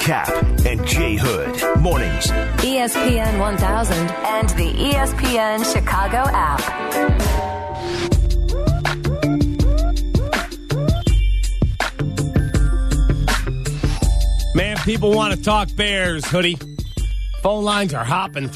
Cap and J Hood. Mornings. ESPN 1000 and the ESPN Chicago app. Man, people want to talk Bears, Hoodie. Phone lines are hopping,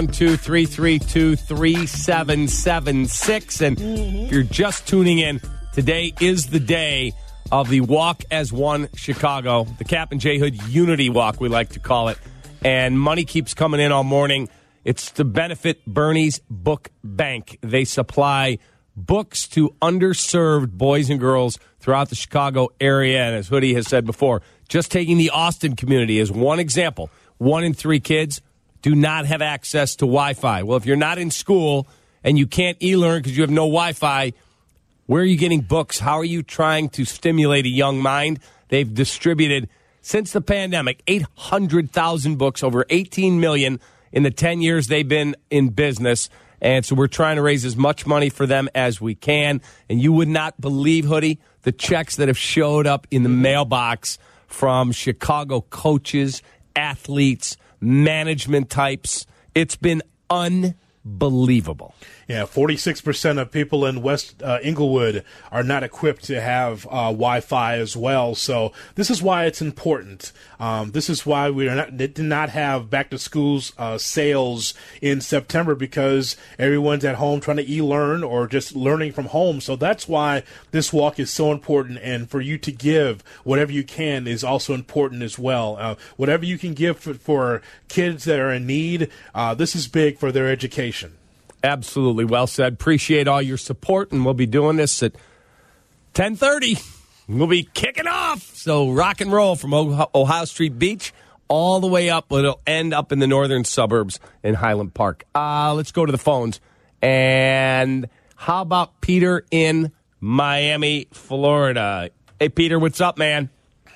312-332-3776. And if you're just tuning in, today is the day of the Walk as One Chicago, the Cap and J Hood Unity Walk, we like to call it. And money keeps coming in all morning. It's to benefit Bernie's Book Bank. They supply books to underserved boys and girls throughout the Chicago area. And as Hoodie has said before, just taking the Austin community as one example, 1 in 3 kids do not have access to Wi-Fi. Well, if you're not in school and you can't e-learn because you have no Wi-Fi, where are you getting books? How are you trying to stimulate a young mind? They've distributed, since the pandemic, 800,000 books, over 18 million in the 10 years they've been in business. And so we're trying to raise as much money for them as we can. And you would not believe, Hoodie, the checks that have showed up in the mailbox from Chicago coaches, athletes, management types. It's been unbelievable. Yeah, 46% of people in West Inglewood are not equipped to have Wi-Fi as well. So this is why it's important. This is why we did not have back-to-school sales in September, because everyone's at home trying to e-learn or just learning from home. So that's why this walk is so important. And for you to give whatever you can is also important as well. Whatever you can give for kids that are in need, this is big for their education. Absolutely. Well said. Appreciate all your support, and we'll be doing this at 10:30. We'll be kicking off. So rock and roll from Ohio Street Beach all the way up. It'll end up in the northern suburbs in Highland Park. Let's go to the phones. And how about Peter in Miami, Florida? Hey, Peter, what's up, man?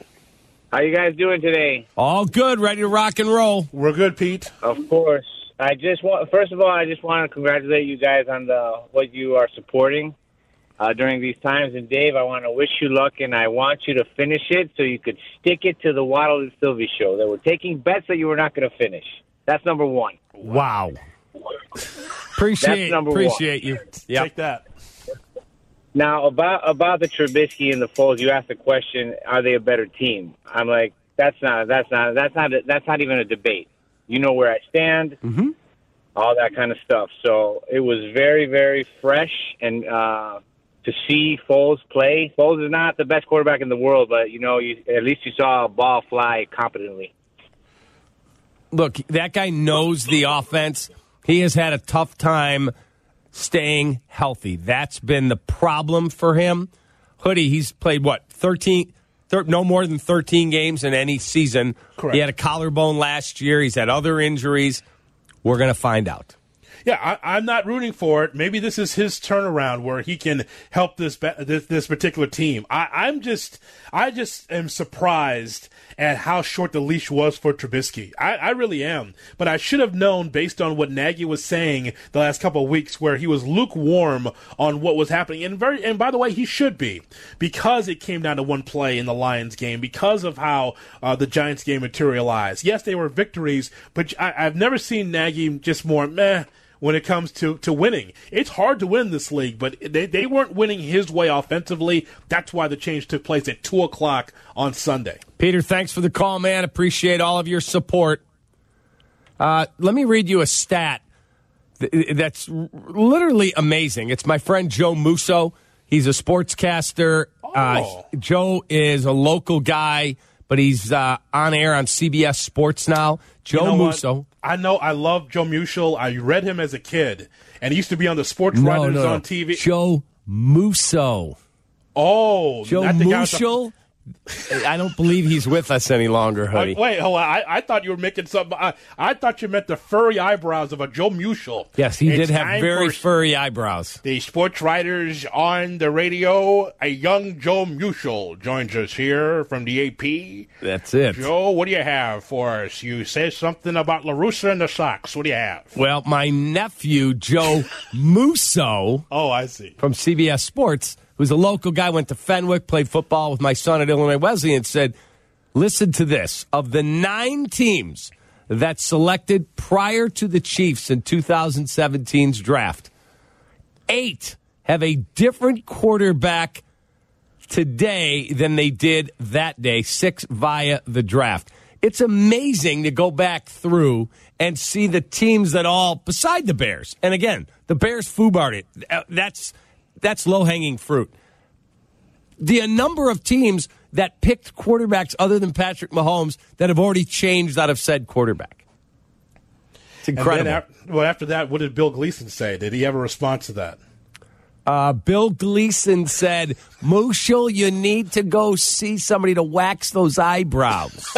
How you guys doing today? All good. Ready to rock and roll. We're good, Pete. Of course. First of all, I just want to congratulate you guys on what you are supporting during these times. And Dave, I want to wish you luck, and I want you to finish it so you could stick it to the Waddle and Sylvie show. They were taking bets that you were not going to finish. That's number one. Wow. Appreciate you. Yep. Take that. Now about the Trubisky and the Foles, you asked the question: are they a better team? I'm like, that's not even a debate. You know where I stand, all that kind of stuff. So it was very, very fresh, and to see Foles play. Foles is not the best quarterback in the world, but, at least you saw a ball fly competently. Look, that guy knows the offense. He has had a tough time staying healthy. That's been the problem for him. Hoodie, he's played, no more than 13 games in any season. Correct. He had a collarbone last year. He's had other injuries. We're going to find out. Yeah, I'm not rooting for it. Maybe this is his turnaround where he can help this particular team. I just am surprised at how short the leash was for Trubisky. I really am. But I should have known, based on what Nagy was saying the last couple of weeks, where he was lukewarm on what was happening. And by the way, he should be, because it came down to one play in the Lions game, because of how the Giants game materialized. Yes, they were victories, but I've never seen Nagy just more meh when it comes to winning. It's hard to win this league, but they weren't winning his way offensively. That's why the change took place at 2 o'clock on Sunday. Peter, thanks for the call, man. Appreciate all of your support. Let me read you a stat that's literally amazing. It's my friend Joe Musso. He's a sportscaster. Joe is a local guy, but he's on air on CBS Sports now. Joe Musso. I know. I love Joe Musso. I read him as a kid, and he used to be on the Sports Writers on TV. Joe Musso. Oh, Joe Musso? I don't believe he's with us any longer, Hoodie. Wait, hold on. I thought you were making something. I thought you meant the furry eyebrows of a Joe Musso. Yes, he did have very furry eyebrows. The sports writers on the radio, a young Joe Musso joins us here from the AP. That's it. Joe, what do you have for us? You said something about La Russa and the Sox. What do you have? Well, my nephew, Joe Musso. Oh, I see. From CBS Sports, who's a local guy, went to Fenwick, played football with my son at Illinois Wesleyan, said, Listen to this. Of the 9 teams that selected prior to the Chiefs in 2017's draft, 8 have a different quarterback today than they did that day, 6 via the draft. It's amazing to go back through and see the teams that all, beside the Bears, and again, the Bears foobarred it. That's low-hanging fruit. The number of teams that picked quarterbacks other than Patrick Mahomes that have already changed out of said quarterback. It's incredible. And then after that, what did Bill Gleason say? Did he have a response to that? Bill Gleason said, Mushel, you need to go see somebody to wax those eyebrows.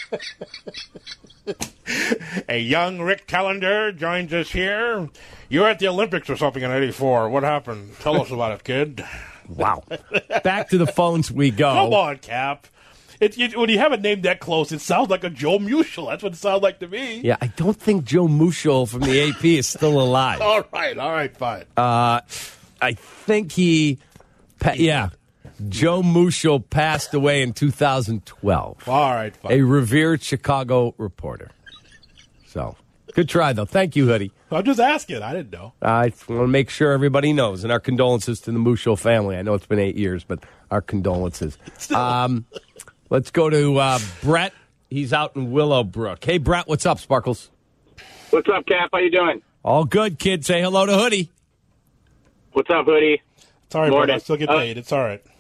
A young Rick Callender joins us here. You were at the Olympics or something in '84. What happened? Tell us about it, kid. Wow. Back to the phones we go. Come on, Cap. When you have a name that close, it sounds like a Joe Mushel. That's what it sounds like to me. Yeah, I don't think Joe Mushel from the AP is still alive. All right, fine. I think Joe Mushel passed away in 2012. All right, fine. A revered Chicago reporter. So, good try, though. Thank you, Hoodie. I'm just asking. I didn't know. I want to make sure everybody knows, and our condolences to the Mushel family. I know it's been 8 years, but our condolences. Let's go to Brett. He's out in Willowbrook. Hey, Brett, what's up, Sparkles? What's up, Cap? How you doing? All good, kid. Say hello to Hoodie. What's up, Hoodie? Sorry, Brett. I still get paid. It's all right.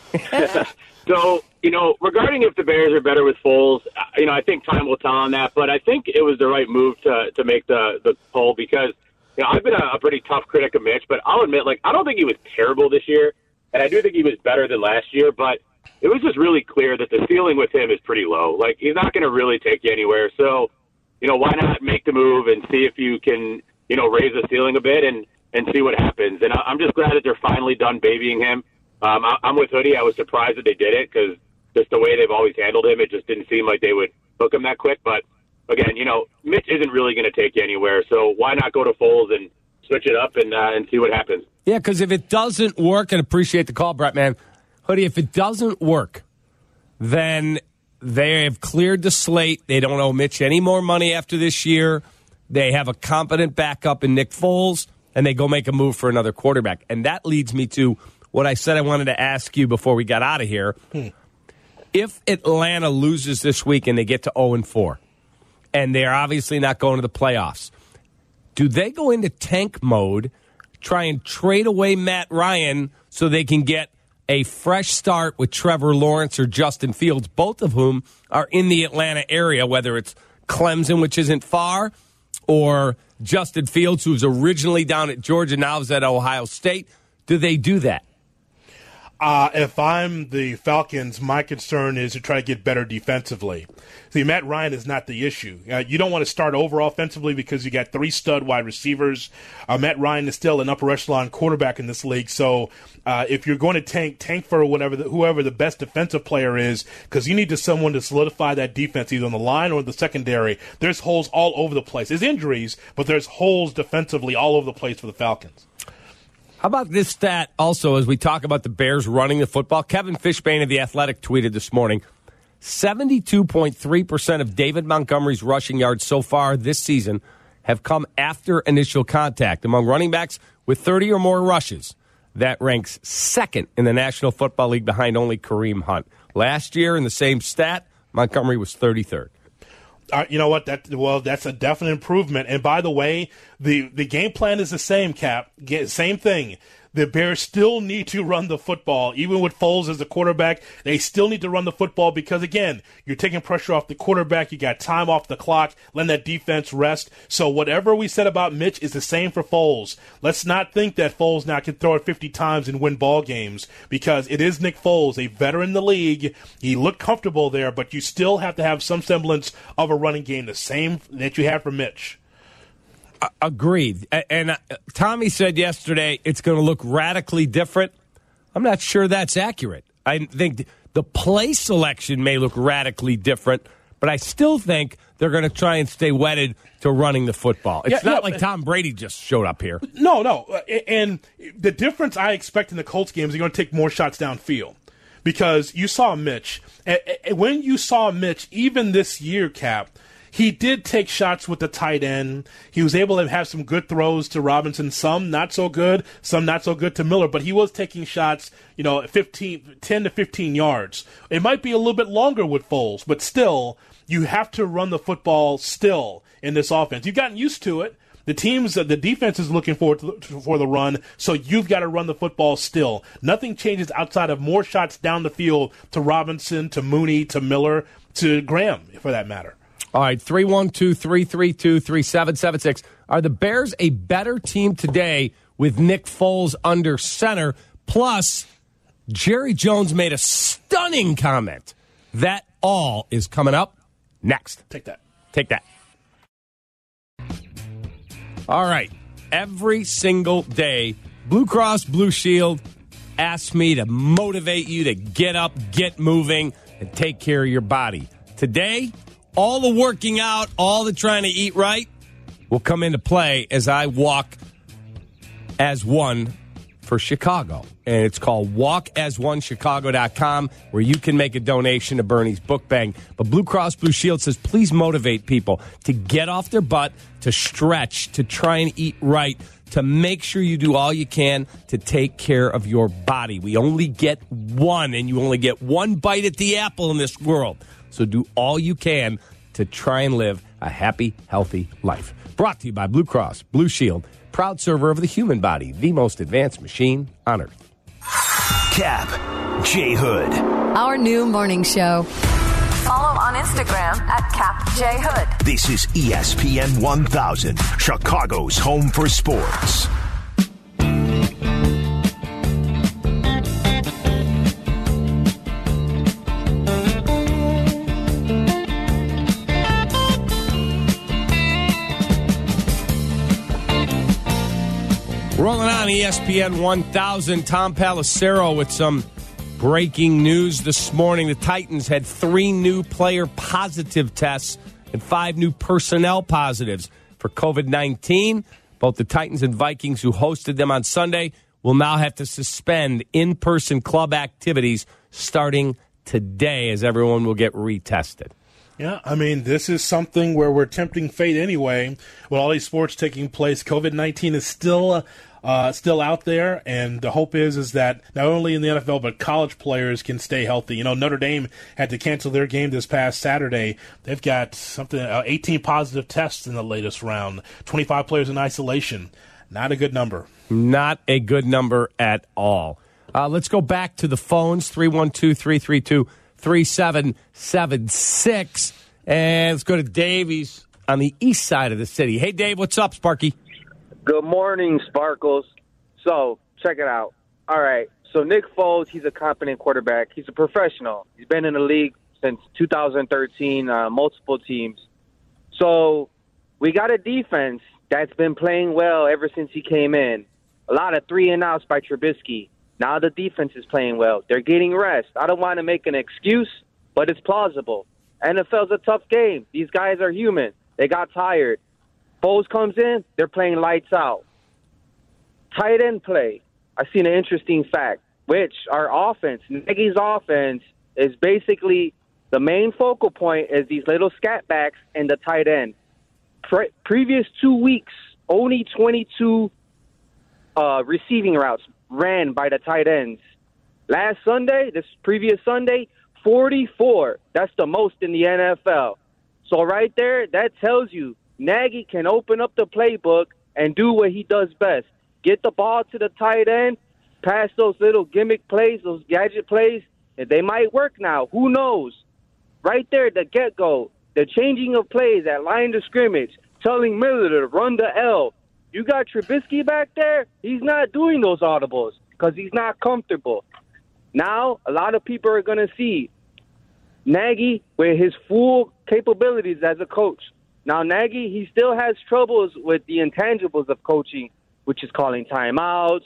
So, regarding if the Bears are better with Foles, I think time will tell on that. But I think it was the right move to make the poll because, I've been a pretty tough critic of Mitch, but I'll admit, I don't think he was terrible this year, and I do think he was better than last year. But it was just really clear that the ceiling with him is pretty low. He's not going to really take you anywhere. So, why not make the move and see if you can, raise the ceiling a bit and see what happens. And I'm just glad that they're finally done babying him. I'm with Hoodie. I was surprised that they did it because just the way they've always handled him, it just didn't seem like they would hook him that quick. But, again, Mitch isn't really going to take you anywhere. So why not go to Foles and switch it up and see what happens? Yeah, because if it doesn't work, and appreciate the call, Brett, man. Hoodie, if it doesn't work, then they have cleared the slate. They don't owe Mitch any more money after this year. They have a competent backup in Nick Foles, and they go make a move for another quarterback. And that leads me to what I said I wanted to ask you before we got out of here. If Atlanta loses this week and they get to 0-4, and they're obviously not going to the playoffs, do they go into tank mode, try and trade away Matt Ryan so they can get a fresh start with Trevor Lawrence or Justin Fields, both of whom are in the Atlanta area, whether it's Clemson, which isn't far, or Justin Fields, who was originally down at Georgia, now is at Ohio State? Do they do that? If I'm the Falcons, my concern is to try to get better defensively. See, Matt Ryan is not the issue. You don't want to start over offensively because you got 3 stud wide receivers. Matt Ryan is still an upper echelon quarterback in this league. So if you're going to tank for whoever the best defensive player is, because you need someone to solidify that defense either on the line or the secondary. There's holes all over the place. There's injuries, but there's holes defensively all over the place for the Falcons. How about this stat also as we talk about the Bears running the football? Kevin Fishbane of The Athletic tweeted this morning, 72.3% of David Montgomery's rushing yards so far this season have come after initial contact. Among running backs with 30 or more rushes, that ranks second in the National Football League behind only Kareem Hunt. Last year in the same stat, Montgomery was 33rd. You know what? That's a definite improvement. And by the way, the game plan is the same, Cap. Same thing. The Bears still need to run the football. Even with Foles as the quarterback, they still need to run the football because, again, you're taking pressure off the quarterback. You got time off the clock, letting that defense rest. So whatever we said about Mitch is the same for Foles. Let's not think that Foles now can throw it 50 times and win ball games because it is Nick Foles, a veteran in the league. He looked comfortable there, but you still have to have some semblance of a running game, the same that you have for Mitch. Agreed. And Tommy said yesterday it's going to look radically different. I'm not sure that's accurate. I think the play selection may look radically different, but I still think they're going to try and stay wedded to running the football. It's not like Tom Brady just showed up here. No. And the difference I expect in the Colts game is they're going to take more shots downfield. because you saw Mitch. When you saw Mitch, even this year, Cap, he did take shots with the tight end. He was able to have some good throws to Robinson, some not so good to Miller, but he was taking shots, 10 to 15 yards. It might be a little bit longer with Foles, but still, you have to run the football still in this offense. You've gotten used to it. The defense is looking forward for the run, so you've got to run the football still. Nothing changes outside of more shots down the field to Robinson, to Mooney, to Miller, to Graham, for that matter. All right, 312-332-3776. Are the Bears a better team today with Nick Foles under center? Plus, Jerry Jones made a stunning comment. That all is coming up next. Take that. All right. Every single day, Blue Cross Blue Shield asks me to motivate you to get up, get moving, and take care of your body. Today, all the working out, all the trying to eat right will come into play as I walk as one for Chicago. And it's called walkasonechicago.com, where you can make a donation to Bernie's Book Bank. But Blue Cross Blue Shield says, please motivate people to get off their butt, to stretch, to try and eat right, to make sure you do all you can to take care of your body. We only get one, and you only get one bite at the apple in this world. So do all you can to try and live a happy, healthy life. Brought to you by Blue Cross Blue Shield, proud server of the human body, the most advanced machine on earth. Cap, J. Hood. Our new morning show. Follow on Instagram at CapJHood. This is ESPN 1000, Chicago's home for sports. Rolling on ESPN 1000, Tom Pelissero with some breaking news this morning. The Titans had 3 new player positive tests and 5 new personnel positives for COVID-19. Both the Titans and Vikings, who hosted them on Sunday, will now have to suspend in-person club activities starting today, as everyone will get retested. Yeah, I mean, this is something where we're tempting fate anyway. With all these sports taking place, COVID-19 is still out there, and the hope is that not only in the NFL but college players can stay healthy. Notre Dame had to cancel their game this past Saturday. They've got 18 positive tests in the latest round, 25 players in isolation. Not a good number. Not a good number at all. Let's go back to the phones, 312-332-3776. And let's go to Dave. He's on the east side of the city. Hey, Dave, what's up, Sparky? Good morning, Sparkles. So, check it out. All right. So, Nick Foles, he's a competent quarterback. He's a professional. He's been in the league since 2013, multiple teams. So, we got a defense that's been playing well ever since he came in. A lot of 3-and-outs by Trubisky. Now the defense is playing well. They're getting rest. I don't want to make an excuse, but it's plausible. NFL's a tough game. These guys are human. They got tired. Foles comes in, they're playing lights out. Tight end play. I've seen an interesting fact, which our offense, Nagy's offense, is basically the main focal point is these little scat backs and the tight end. Previous 2 weeks, only 22 receiving routes ran by the tight ends. Last Sunday, this previous Sunday, 44. That's the most in the NFL. So right there, that tells you Nagy can open up the playbook and do what he does best. Get the ball to the tight end, pass those little gimmick plays, those gadget plays, and they might work now. Who knows? Right there, the get-go, the changing of plays at line of scrimmage, telling Miller to run the L. You got Trubisky back there, he's not doing those audibles because he's not comfortable. Now, a lot of people are going to see Nagy with his full capabilities as a coach. Now, Nagy, he still has troubles with the intangibles of coaching, which is calling timeouts,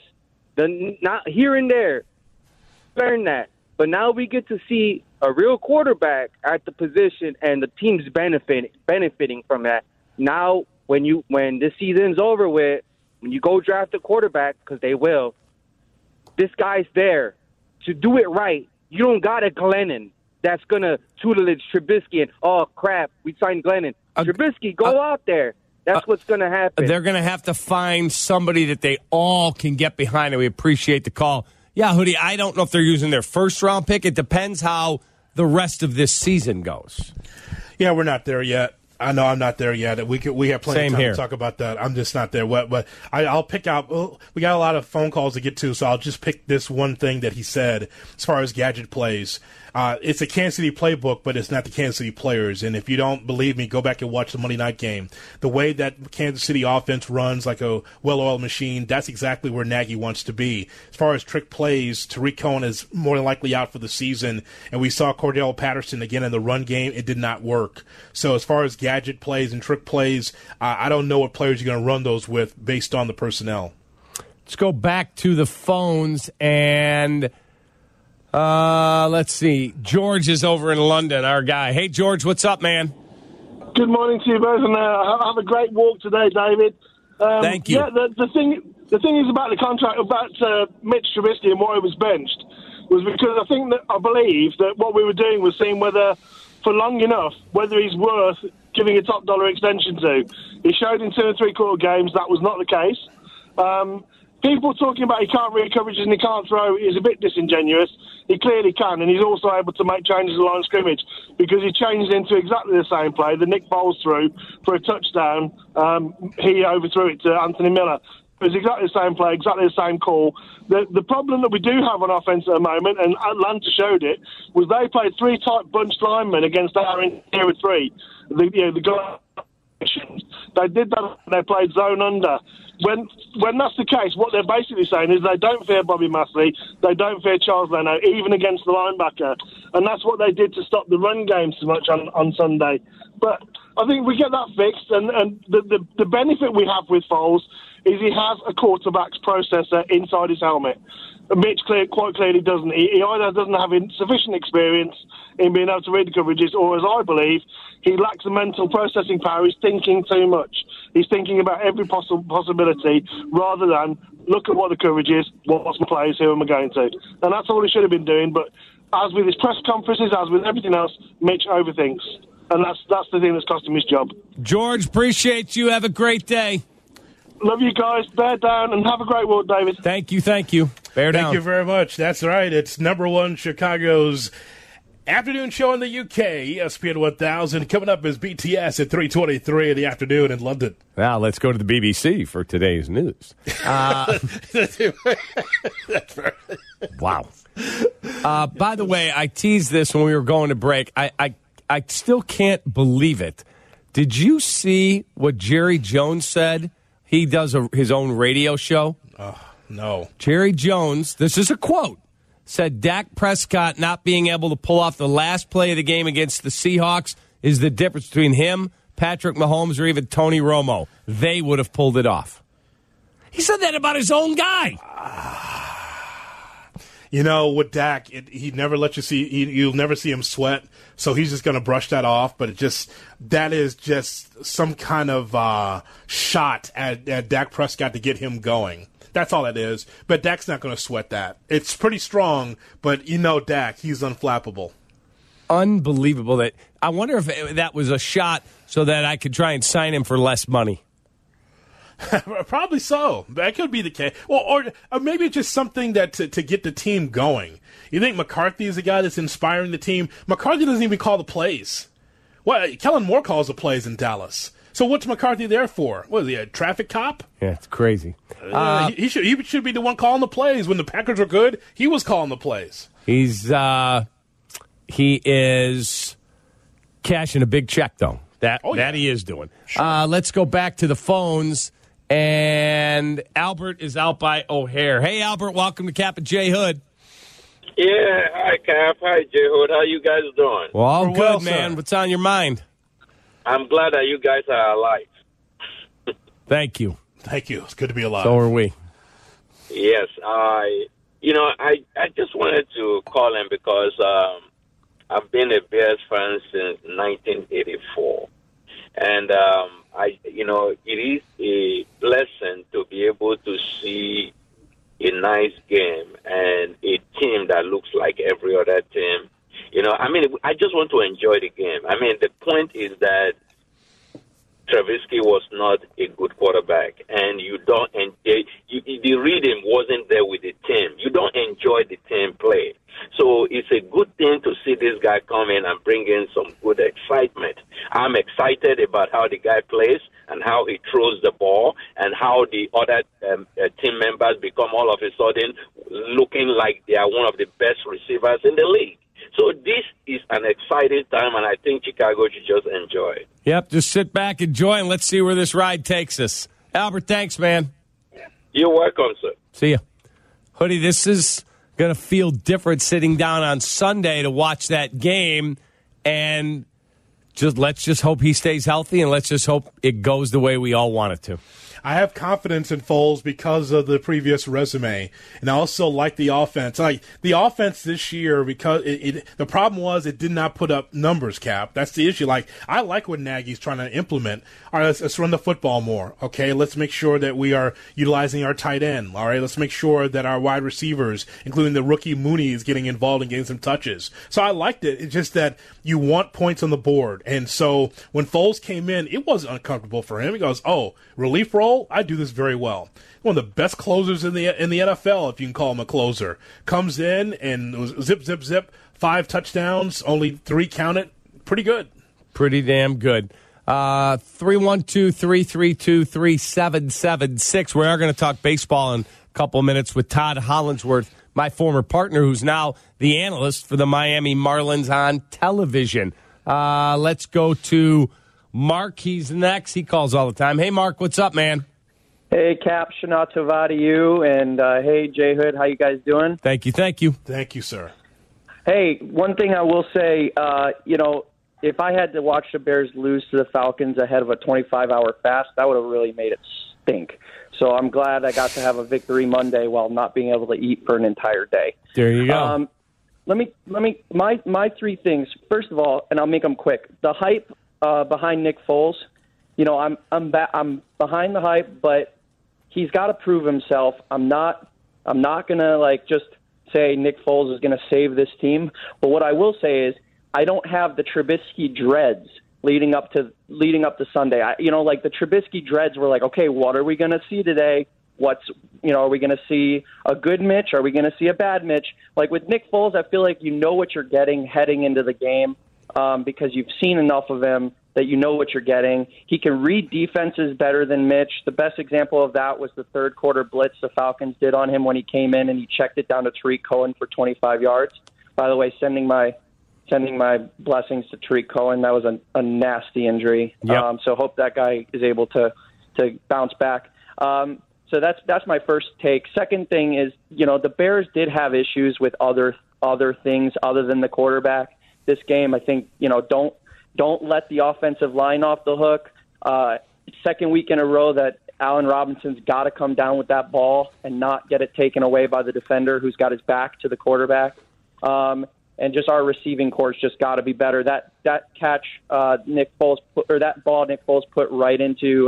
not here and there. Learn that. But now we get to see a real quarterback at the position, and the team's benefiting from that. Now, when this season's over with, when you go draft a quarterback, because they will, this guy's there to do it right You don't got a Glennon that's going to tutelage Trubisky and, oh, crap, we signed Glennon. Trubisky, go out there. That's what's going to happen. They're going to have to find somebody that they all can get behind, and we appreciate the call. Yeah, Hoodie, I don't know if they're using their first-round pick. It depends how the rest of this season goes. Yeah, we're not there yet. I know I'm not there yet. We have plenty of time to talk about that. I'm just not there. But I'll pick out. We got a lot of phone calls to get to, so I'll just pick this one thing that he said as far as gadget plays. It's a Kansas City playbook, but it's not the Kansas City players. And if you don't believe me, go back and watch the Monday night game. The way that Kansas City offense runs like a well-oiled machine, that's exactly where Nagy wants to be. As far as trick plays, Tariq Cohen is more than likely out for the season. And we saw Cordell Patterson again in the run game. It did not work. So as far as gadget plays and trick plays, I don't know what players you're going to run those with based on the personnel. Let's go back to the phones and... let's see. George is over in London, our guy. Hey, George, what's up, man? Good morning to you both, and have a great walk today, David. Thank you. Yeah, the thing is about the contract, about Mitch Trubisky and why he was benched, was because I believe that what we were doing was seeing whether, for long enough, whether he's worth giving a top dollar extension to. He showed in 2 3/4 games that was not the case. People talking about he can't read coverages and he can't throw is a bit disingenuous. He clearly can, and he's also able to make changes at line of scrimmage because he changed into exactly the same play that Nick Foles threw for a touchdown. He overthrew it to Anthony Miller. It was exactly the same play, exactly the same call. The problem that we do have on offense at the moment, and Atlanta showed it, was they played 3 tight bunched linemen against our interior 3. The guy. They did that. They played zone under. When that's the case, what they're basically saying is they don't fear Bobby Massley, they don't fear Charles Leno, even against the linebacker, and that's what they did to stop the run game so much on Sunday. But I think we get that fixed, and the benefit we have with Foles is he has a quarterback's processor inside his helmet. Mitch quite clearly doesn't. He either doesn't have sufficient experience in being able to read the coverages, or, as I believe, he lacks the mental processing power. He's thinking too much. He's thinking about every possibility rather than look at what the coverage is, what's my plays, who am I going to. And that's all he should have been doing. But as with his press conferences, as with everything else, Mitch overthinks. And that's the thing that's cost him his job. George, appreciate you. Have a great day. Love you guys. Bear down and have a great walk, David. Thank you. Bear down. Thank you very much. That's right. It's number one Chicago's afternoon show in the UK, ESPN 1000. Coming up is BTS at 3:23 in the afternoon in London. Now let's go to the BBC for today's news. Wow. By the way, I teased this when we were going to break. I still can't believe it. Did you see what Jerry Jones said? He does his own radio show. No. Jerry Jones, this is a quote, said Dak Prescott not being able to pull off the last play of the game against the Seahawks is the difference between him, Patrick Mahomes, or even Tony Romo. They would have pulled it off. He said that about his own guy. With Dak, he never let you see. You'll never see him sweat, so he's just going to brush that off. But that is just some kind of shot at Dak Prescott to get him going. That's all it is. But Dak's not going to sweat that. It's pretty strong, but Dak, he's unflappable. Unbelievable. That I wonder if that was a shot so that I could try and sign him for less money. Probably so. That could be the case. Well, or maybe it's just something that to get the team going. You think McCarthy is the guy that's inspiring the team? McCarthy doesn't even call the plays. Kellen Moore calls the plays in Dallas. So what's McCarthy there for? What is he, a traffic cop? Yeah, it's crazy. He should be the one calling the plays. When the Packers were good, he was calling the plays. He is cashing a big check, though. That he is doing. Sure. Let's go back to the phones. And Albert is out by O'Hare. Hey, Albert, welcome to Cap and J Hood. Yeah, hi, Cap. Hi, J Hood. How you guys doing? Well, all good, man. Sir. What's on your mind? I'm glad that you guys are alive. Thank you. Thank you. It's good to be alive. So are we. Yes. I just wanted to call in because I've been a Bears fan since 1984. And, it is a blessing to be able to see a nice game and a team that looks like every other team. You know, I mean, I just want to enjoy the game. I mean, the point is that Trubisky was not a good quarterback, and you don't enjoy. The rhythm wasn't there with the team. You don't enjoy the team play. So it's a good thing to see this guy come in and bring in some good excitement. I'm excited about how the guy plays and how he throws the ball and how the other team members become all of a sudden looking like they are one of the best receivers in the league. So this is an exciting time, and I think Chicago should just enjoy it. Yep, just sit back, enjoy, and let's see where this ride takes us. Albert, thanks, man. You're welcome, sir. See ya. Hoodie, this is going to feel different sitting down on Sunday to watch that game, and let's just hope he stays healthy, and let's just hope it goes the way we all want it to. I have confidence in Foles because of the previous resume, and I also like the offense. Like the offense this year, because the problem was it did not put up numbers. Cap, that's the issue. Like I like what Nagy's trying to implement. All right, let's run the football more. Okay, let's make sure that we are utilizing our tight end. All right, let's make sure that our wide receivers, including the rookie Mooney, is getting involved and getting some touches. So I liked it. It's just that you want points on the board, and so when Foles came in, it wasn't uncomfortable for him. He goes, "Oh, relief role. I do this very well." One of the best closers in the NFL, if you can call him a closer, comes in and was zip, zip, zip, 5 touchdowns, only 3 counted. Pretty good. Pretty damn good. 312-332-3776. We are going to talk baseball in a couple of minutes with Todd Hollandsworth, my former partner, who's now the analyst for the Miami Marlins on television. Let's go to Mark. He's next. He calls all the time. Hey, Mark, what's up, man? Hey, Cap, Shana Tova to you, and hey, Jay Hood, how you guys doing? Thank you, thank you. Thank you, sir. Hey, one thing I will say, if I had to watch the Bears lose to the Falcons ahead of a 25-hour fast, that would have really made it stink. So I'm glad I got to have a victory Monday while not being able to eat for an entire day. There you go. My 3 things. First of all, and I'll make them quick. The hype behind Nick Foles. You know, I'm behind the hype, but he's got to prove himself. I'm not gonna just say Nick Foles is gonna save this team. But what I will say is I don't have the Trubisky dreads leading up to Sunday. The Trubisky dreads were like, okay, what are we gonna see today? Are we going to see a good Mitch? Are we going to see a bad Mitch? Like with Nick Foles, I feel like you know what you're getting heading into the game because you've seen enough of him that you know what you're getting. He can read defenses better than Mitch. The best example of that was the third quarter blitz the Falcons did on him when he came in and he checked it down to Tariq Cohen for 25 yards. By the way, sending my blessings to Tariq Cohen. That was a nasty injury. Yep. So hope that guy is able to bounce back. So that's my first take. Second thing is, the Bears did have issues with other things other than the quarterback. This game, I think, don't let the offensive line off the hook. Second week in a row that Allen Robinson's got to come down with that ball and not get it taken away by the defender who's got his back to the quarterback. And just our receiving course just got to be better. That catch Nick Foles that ball Nick Foles put right into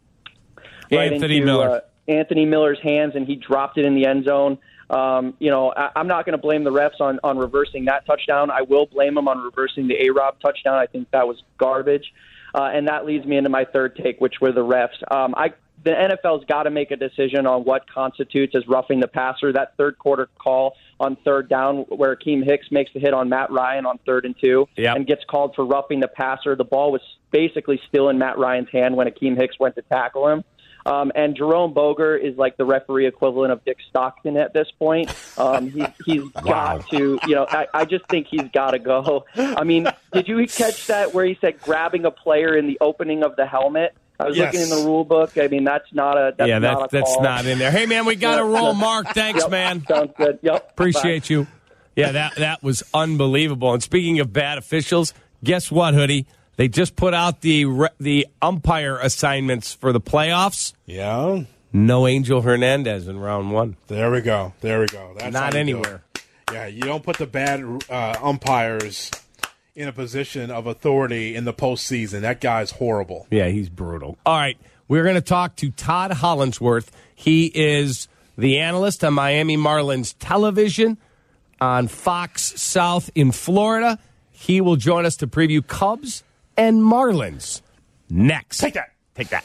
Anthony Miller. Anthony Miller's hands, and he dropped it in the end zone. I'm not going to blame the refs on reversing that touchdown. I will blame them on reversing the A-Rob touchdown. I think that was garbage. And that leads me into my third take, which were the refs. The NFL's got to make a decision on what constitutes as roughing the passer. That third quarter call on third down where Akeem Hicks makes the hit on Matt Ryan on 3rd and 2 and gets called for roughing the passer. The ball was basically still in Matt Ryan's hand when Akeem Hicks went to tackle him. And Jerome Boger is like the referee equivalent of Dick Stockton at this point. He's got to, I just think he's got to go. I mean, did you catch that where he said grabbing a player in the opening of the helmet? I was looking in the rule book. I mean, that's not a that's not in there. Hey, man, we got to roll. Mark, thanks, man. Sounds good. Yep. Appreciate you. Yeah, that was unbelievable. And speaking of bad officials, guess what, Hoodie? They just put out the umpire assignments for the playoffs. Yeah. No Angel Hernandez in round 1. There we go. That's not anywhere. Yeah, you don't put the bad umpires in a position of authority in the postseason. That guy's horrible. Yeah, he's brutal. All right, we're going to talk to Todd Hollandsworth. He is the analyst on Miami Marlins television on Fox South in Florida. He will join us to preview Cubs and Marlins next. Take that.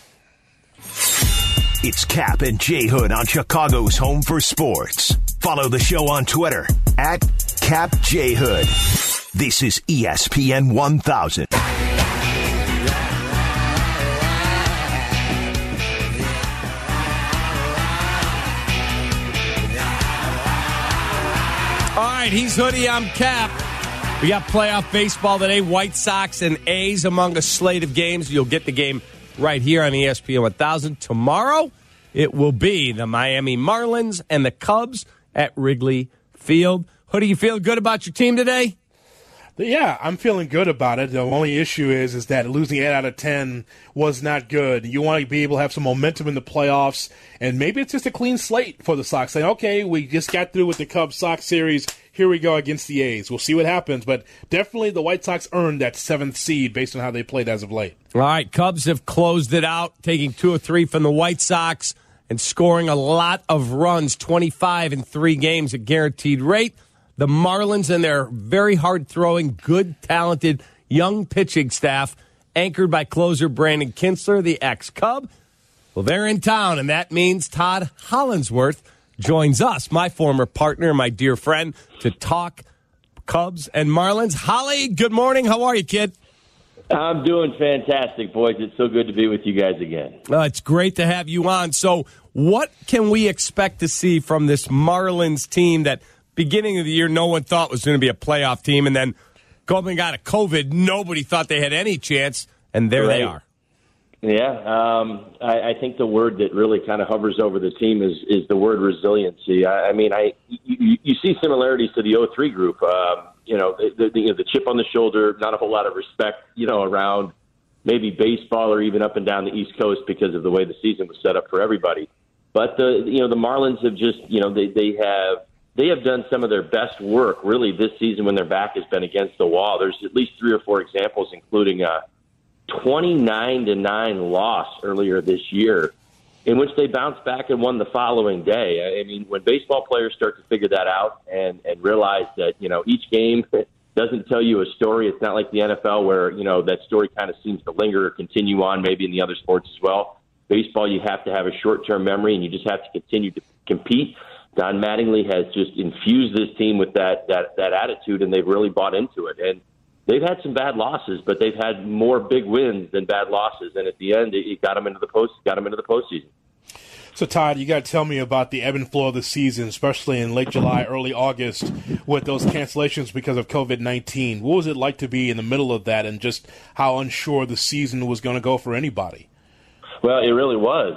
It's Cap and J Hood on Chicago's Home for Sports. Follow the show on Twitter at Cap J Hood. This is ESPN 1000. All right, he's Hoodie, I'm Cap. We got playoff baseball today. White Sox and A's among a slate of games. You'll get the game right here on ESPN 1000. Tomorrow, it will be the Miami Marlins and the Cubs at Wrigley Field. Hoodie, you feel good about your team today? Yeah, I'm feeling good about it. The only issue is that losing 8 out of 10 was not good. You want to be able to have some momentum in the playoffs, and maybe it's just a clean slate for the Sox. Saying, okay, we just got through with the Cubs-Sox series. Here we go against the A's. We'll see what happens, but definitely the White Sox earned that 7th seed based on how they played as of late. All right, Cubs have closed it out, taking 2 of 3 from the White Sox and scoring a lot of runs, 25 in 3 games at guaranteed rate. The Marlins and their very hard-throwing, good, talented, young pitching staff, anchored by closer Brandon Kintzler, the ex-Cub. Well, they're in town, and that means Todd Hollandsworth joins us, my former partner, my dear friend, to talk Cubs and Marlins. Holly, good morning. How are you, kid? I'm doing fantastic, boys. It's so good to be with you guys again. It's great to have you on. So what can we expect to see from this Marlins team that beginning of the year no one thought was going to be a playoff team, and then going out of COVID, nobody thought they had any chance, and there they are. Yeah, I think the word that really kind of hovers over the team is the word resiliency. You see similarities to the 03 group. The chip on the shoulder, not a whole lot of respect, around maybe baseball or even up and down the East Coast because of the way the season was set up for everybody. But the Marlins have just, they have done some of their best work really this season when their back has been against the wall. There's at least 3 or 4 examples, including a 29-9 loss earlier this year, in which they bounced back and won the following day. I mean, when baseball players start to figure that out and realize that, each game doesn't tell you a story. It's not like the NFL where, that story kind of seems to linger or continue on, maybe in the other sports as well. Baseball, you have to have a short-term memory, and you just have to continue to compete. Don Mattingly has just infused this team with that attitude, and they've really bought into it. And they've had some bad losses, but they've had more big wins than bad losses. And at the end, it got them into the postseason. So, Todd, you got to tell me about the ebb and flow of the season, especially in late July, early August, with those cancellations because of COVID-19. What was it like to be in the middle of that, and just how unsure the season was going to go for anybody? Well, it really was.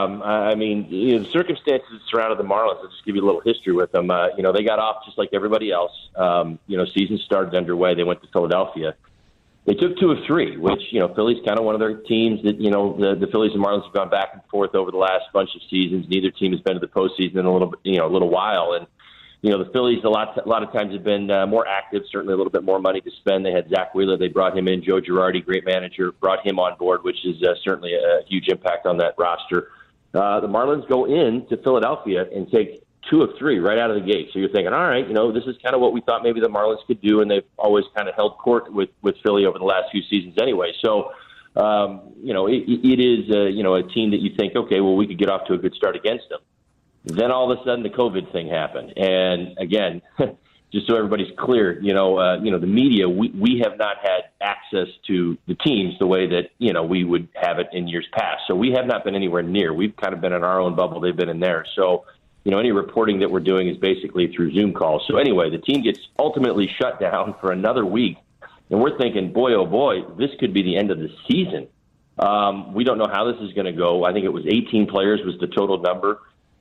The circumstances that surrounded the Marlins, I'll just give you a little history with them. They got off just like everybody else. Season started underway. They went to Philadelphia. They took 2 of 3, which, Philly's kind of one of their teams that, the Phillies and Marlins have gone back and forth over the last bunch of seasons. Neither team has been to the postseason in a little while. And, the Phillies a lot of times have been more active, certainly a little bit more money to spend. They had Zach Wheeler. They brought him in. Joe Girardi, great manager, brought him on board, which is certainly a huge impact on that roster. The Marlins go in to Philadelphia and take 2 of 3 right out of the gate. So you're thinking, all right, this is kind of what we thought maybe the Marlins could do, and they've always kind of held court with Philly over the last few seasons anyway. So, it is, a team that you think, okay, well, we could get off to a good start against them. Then all of a sudden the COVID thing happened. And again, just so everybody's clear, the media, we have not had access to the teams the way that, we would have it in years past. So we have not been anywhere near. We've kind of been in our own bubble. They've been in theirs. So, any reporting that we're doing is basically through Zoom calls. So anyway, the team gets ultimately shut down for another week. And we're thinking, boy, oh boy, this could be the end of the season. We don't know how this is going to go. I think it was 18 players was the total number.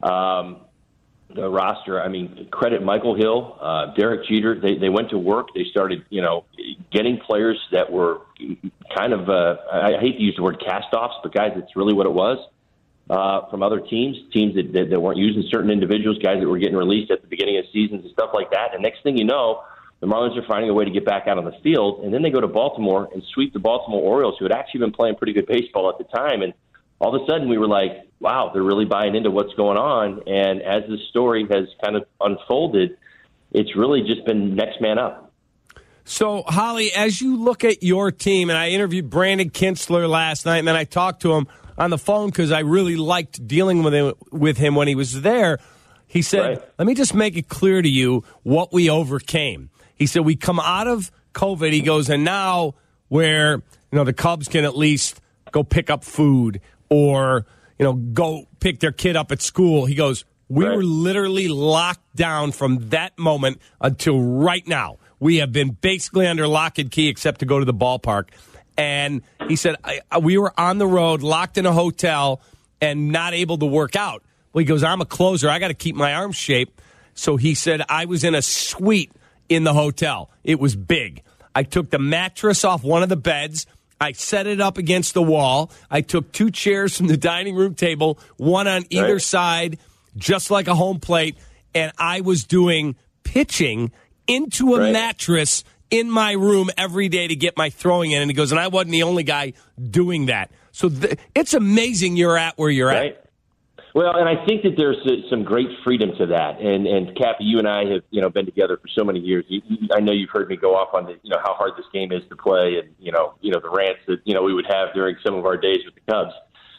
The roster, credit Michael Hill, Derek Jeter. They went to work. They started, getting players that were kind of, I hate to use the word cast-offs, but guys, it's really what it was, from other teams that weren't using certain individuals, guys that were getting released at the beginning of seasons and stuff like that. And next thing you know, the Marlins are finding a way to get back out on the field, and then they go to Baltimore and sweep the Baltimore Orioles, who had actually been playing pretty good baseball at the time. And all of a sudden we were like, wow, they're really buying into what's going on. And as the story has kind of unfolded, it's really just been next man up. So, Holly, as you look at your team, and I interviewed Brandon Kintzler last night, and then I talked to him on the phone because I really liked dealing with him when he was there. He said, Let me just make it clear to you what we overcame. He said, we come out of COVID, he goes, and now where, the Cubs can at least go pick up food or, go pick their kid up at school. He goes, we were literally locked down from that moment until right now. We have been basically under lock and key except to go to the ballpark. And he said, we were on the road, locked in a hotel, and not able to work out. Well, he goes, I'm a closer. I got to keep my arms shaped. So he said, I was in a suite in the hotel. It was big. I took the mattress off one of the beds. I set it up against the wall. I took 2 chairs from the dining room table, one on either side, just like a home plate. And I was doing pitching into a mattress in my room every day to get my throwing in. And he goes, and I wasn't the only guy doing that. So it's amazing you're at where you're at. Well, and I think that there's some great freedom to that. And Cappy, you and I have, been together for so many years. I know you've heard me go off on how hard this game is to play and, the rants that, we would have during some of our days with the Cubs.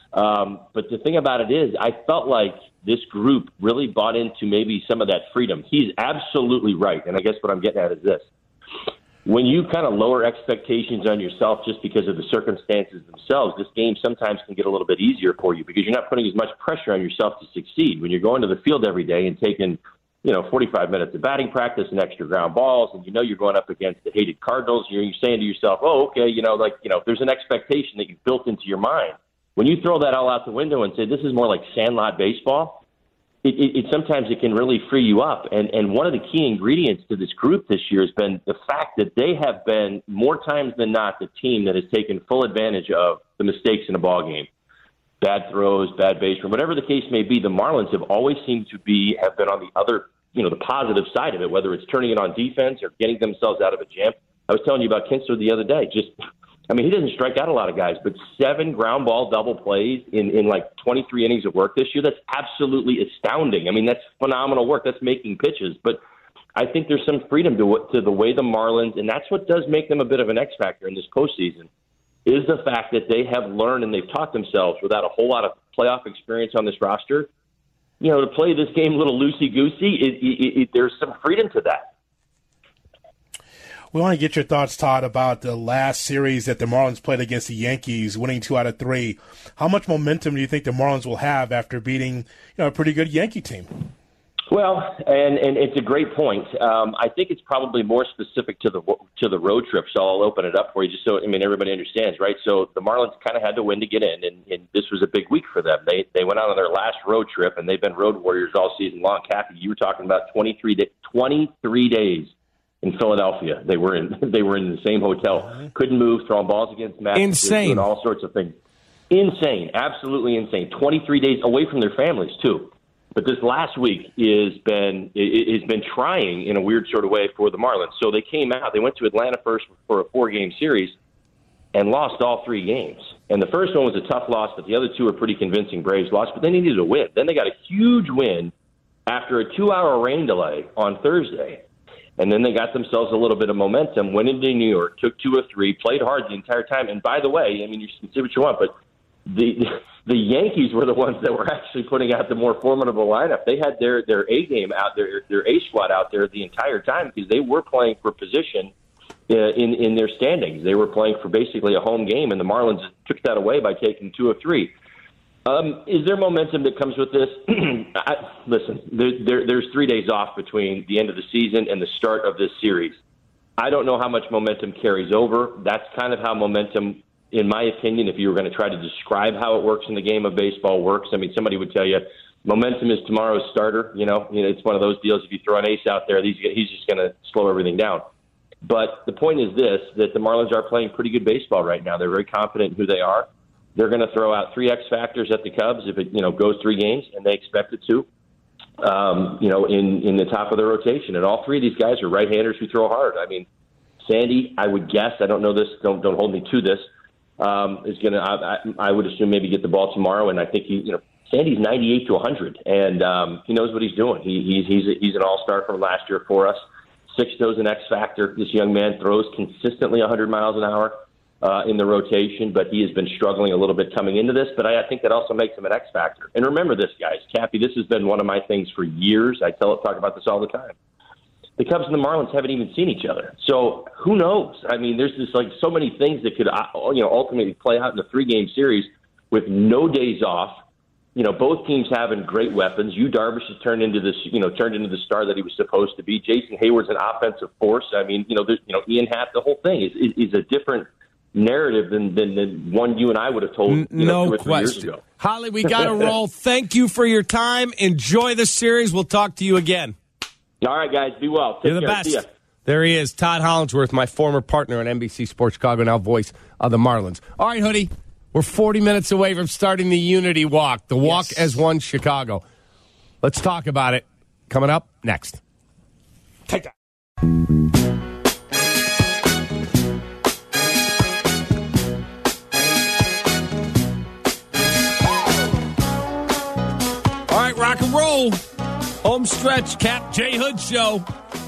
But the thing about it is I felt like this group really bought into maybe some of that freedom. He's absolutely right. And I guess what I'm getting at is this. When you kind of lower expectations on yourself just because of the circumstances themselves, this game sometimes can get a little bit easier for you because you're not putting as much pressure on yourself to succeed. When you're going to the field every day and taking, 45 minutes of batting practice and extra ground balls, and you're going up against the hated Cardinals, you're saying to yourself, oh, okay, there's an expectation that you've built into your mind. When you throw that all out the window and say this is more like sandlot baseball, it sometimes it can really free you up. And one of the key ingredients to this group this year has been the fact that they have been, more times than not, the team that has taken full advantage of the mistakes in a ball game. Bad throws, bad base run, whatever the case may be, the Marlins have always seemed to have been on the other, the positive side of it, whether it's turning it on defense or getting themselves out of a jam. I was telling you about Kintzler the other day. He doesn't strike out a lot of guys, but 7 ground ball double plays in like 23 innings of work this year, that's absolutely astounding. That's phenomenal work. That's making pitches. But I think there's some freedom to the way the Marlins, and that's what does make them a bit of an X factor in this postseason, is the fact that they have learned and they've taught themselves without a whole lot of playoff experience on this roster, to play this game a little loosey-goosey. There's some freedom to that. We want to get your thoughts, Todd, about the last series that the Marlins played against the Yankees, winning 2 out of 3. How much momentum do you think the Marlins will have after beating a pretty good Yankee team? Well, and it's a great point. I think it's probably more specific to the road trip, so I'll open it up for you just so everybody understands, right? So the Marlins kind of had to win to get in, and this was a big week for them. They went out on their last road trip, and they've been road warriors all season long. Kathy, you were talking about 23 days in Philadelphia. They were in the same hotel. Couldn't move, throwing balls against mattresses, doing all sorts of things. Insane, absolutely insane. 23 days away from their families too. But this last week has been trying in a weird sort of way for the Marlins. So they came out. They went to Atlanta first for a 4-game series and lost all 3 games. And the first one was a tough loss, but the other 2 were pretty convincing Braves loss. But they needed a win. Then they got a huge win after a 2-hour rain delay on Thursday. And then they got themselves a little bit of momentum, went into New York, took 2 of 3, played hard the entire time. And by the way, you can say what you want, but the Yankees were the ones that were actually putting out the more formidable lineup. They had their A game out there, their A squad out there the entire time because they were playing for position in their standings. They were playing for basically a home game, and the Marlins took that away by taking 2 of 3. Is there momentum that comes with this? Listen, there's 3 days off between the end of the season and the start of this series. I don't know how much momentum carries over. That's kind of how momentum, in my opinion, if you were going to try to describe how it works in the game of baseball works. Somebody would tell you momentum is tomorrow's starter. It's one of those deals. If you throw an ace out there, he's just going to slow everything down. But the point is this, that the Marlins are playing pretty good baseball right now. They're very confident in who they are. They're going to throw out 3 X factors at the Cubs if it goes 3 games, and they expect it to. In the top of their rotation, and all 3 of these guys are right-handers who throw hard. Sandy, I would guess, I don't know this, don't hold me to this, is going to, I would assume, maybe get the ball tomorrow. And I think Sandy's 98 to 100, and he knows what he's doing. He's an all-star from last year for us. 6-0's an X factor. This young man throws consistently 100 miles an hour in the rotation, but he has been struggling a little bit coming into this. But I think that also makes him an X factor. And remember this, guys, Cappy, this has been one of my things for years. I talk about this all the time. The Cubs and the Marlins haven't even seen each other. So who knows? I mean, there's just so many things that could ultimately play out in a 3-game series with no days off. Both teams having great weapons. Yu Darvish has turned into the star that he was supposed to be. Jason Hayward's an offensive force. I mean, Ian Happ, the whole thing is a different narrative than one you and I would have told 2 or 3 years ago. Holly, we got to roll. Thank you for your time. Enjoy the series. We'll talk to you again. All right, guys. Be well. Take You're the care. best. See ya. There he is, Todd Hollandsworth, my former partner on NBC Sports Chicago, now voice of the Marlins. All right, Hoodie. We're 40 minutes away from starting the Unity Walk, the Walk as One Chicago. Let's talk about it. Coming up next. Take that. All right, rock and roll. Home stretch, Cap J. Hood Show.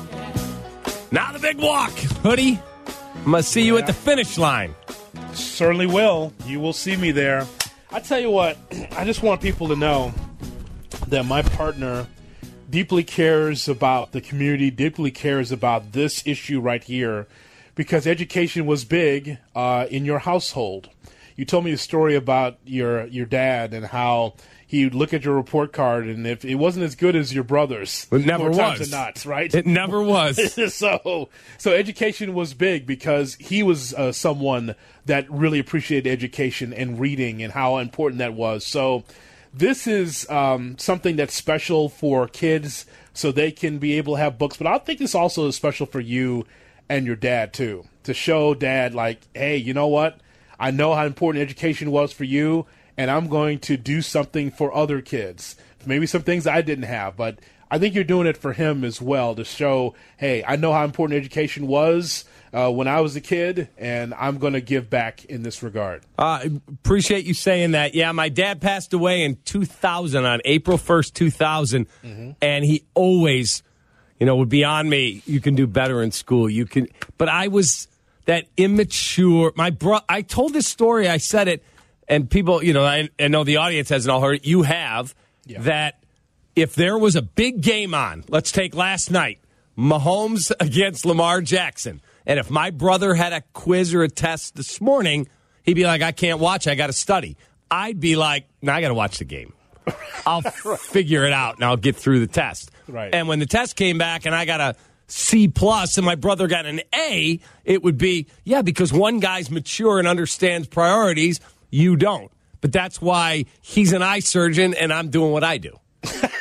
Now the big walk. Hoodie, I'm going to see you at the finish line. Certainly will. You will see me there. I tell you what, I just want people to know that my partner deeply cares about the community, deeply cares about this issue right here, because education was big in your household. You told me a story about your dad and how he would look at your report card, and if it wasn't as good as your brother's, it never more times was. than not, right? It never was. So education was big because he was someone that really appreciated education and reading and how important that was. So this is something that's special for kids so they can be able to have books. But I think this also is special for you and your dad, too, to show Dad, like, hey, you know what? I know how important education was for you, and I'm going to do something for other kids. Maybe some things I didn't have, but I think you're doing it for him as well to show, hey, I know how important education was when I was a kid, and I'm going to give back in this regard. Appreciate you saying that. Yeah, my dad passed away in 2000, on April 1st, 2000, and he always, would be on me. You can do better in school. But I was that immature. I told this story. I said it. And people, I know the audience hasn't all heard it. You have, that if there was a big game on, let's take last night, Mahomes against Lamar Jackson, and if my brother had a quiz or a test this morning, he'd be like, I can't watch, I got to study. I'd be like, no, I got to watch the game. I'll figure it out, and I'll get through the test. Right. And when the test came back and I got a C+ and my brother got an A, it would be, because one guy's mature and understands priorities, you don't. But that's why he's an eye surgeon and I'm doing what I do.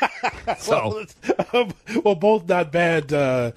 So, well, both not bad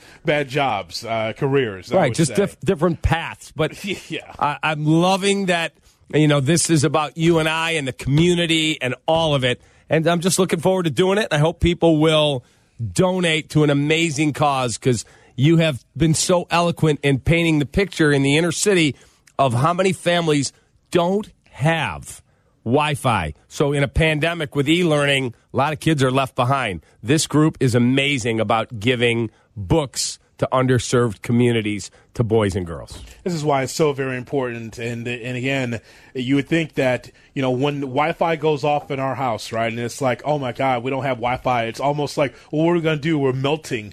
jobs, careers. Right, just different paths. But I'm loving that, this is about you and I and the community and all of it. And I'm just looking forward to doing it. I hope people will donate to an amazing cause, because you have been so eloquent in painting the picture in the inner city of how many families don't have Wi-Fi. So in a pandemic with e-learning, a lot of kids are left behind. This group is amazing about giving books to underserved communities, to boys and girls. This is why it's so very important. And again, you would think that, when Wi-Fi goes off in our house, right, and it's like, oh, my God, we don't have Wi-Fi. It's almost like, well, what are we going to do? We're melting.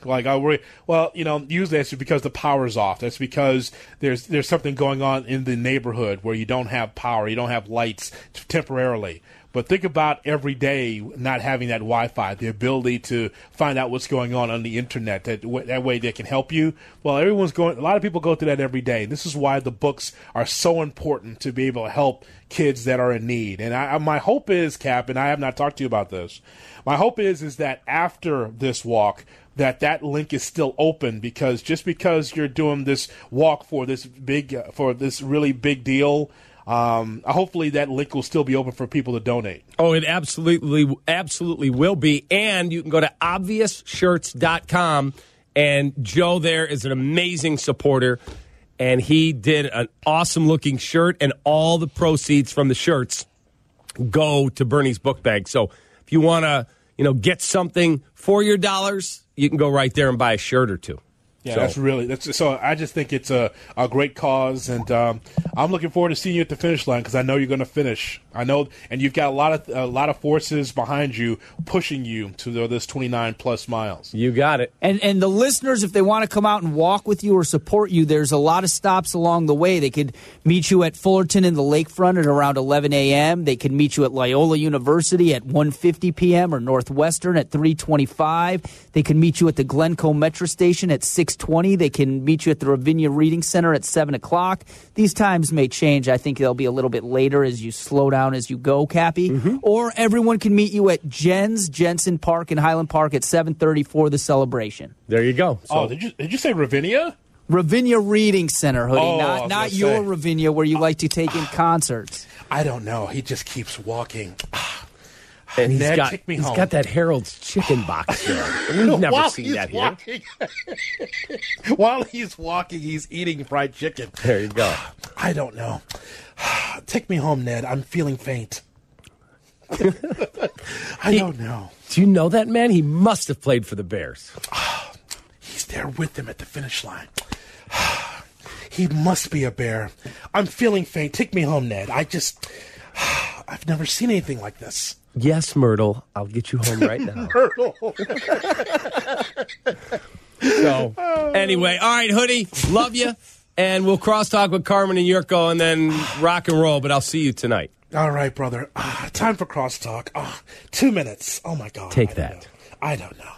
Usually that's because the power's off. That's because there's something going on in the neighborhood where you don't have power, you don't have lights temporarily. But think about every day not having that Wi-Fi, the ability to find out what's going on the internet. That way they can help you. Well, a lot of people go through that every day. This is why the books are so important, to be able to help kids that are in need. And my hope is, Cap, and I have not talked to you about this, my hope is that after this walk, that link is still open, because just because you're doing this walk for this really big deal, hopefully that link will still be open for people to donate. Oh, it absolutely will be. And you can go to obviousshirts.com, and Joe there is an amazing supporter. and he did an awesome-looking shirt, and all the proceeds from the shirts go to Bernie's book bag. So if you want to, get something for your dollars, you can go right there and buy a shirt or two. Yeah, so I just think it's a great cause, and I'm looking forward to seeing you at the finish line because I know you're going to finish. I know, and you've got a lot of forces behind you pushing you to this 29+ miles. You got it. And the listeners, if they want to come out and walk with you or support you, there's a lot of stops along the way. They could meet you at Fullerton in the lakefront at around 11 a.m. They could meet you at Loyola University at 1:50 p.m. or Northwestern at 3:25. They can meet you at the Glencoe Metro Station at 6:20. They can meet you at the Ravinia Reading Center at 7 o'clock. These times may change. I think they'll be a little bit later as you slow down as you go, Cappy. Mm-hmm. Or everyone can meet you at Jensen Park in Highland Park at 7:30 for the celebration. There you go. So, did you say Ravinia? Ravinia Reading Center, Hoodie. Not your Ravinia where you like to take in concerts. I don't know. He just keeps walking. And he's Ned, got take me home. got that Harold's chicken box there. We've never seen that walking, here. While he's walking, he's eating fried chicken. There you go. I don't know. Take me home, Ned. I'm feeling faint. I don't know. Do you know that man? He must have played for the Bears. He's there with them at the finish line. He must be a Bear. I'm feeling faint. Take me home, Ned. I've never seen anything like this. Yes, Myrtle. I'll get you home right now. Myrtle. So, anyway, all right, Hoodie, love you. And we'll crosstalk with Carmen and Yurko and then rock and roll, but I'll see you tonight. All right, brother. Time for crosstalk. 2 minutes. Oh, my God. Take that. I don't know.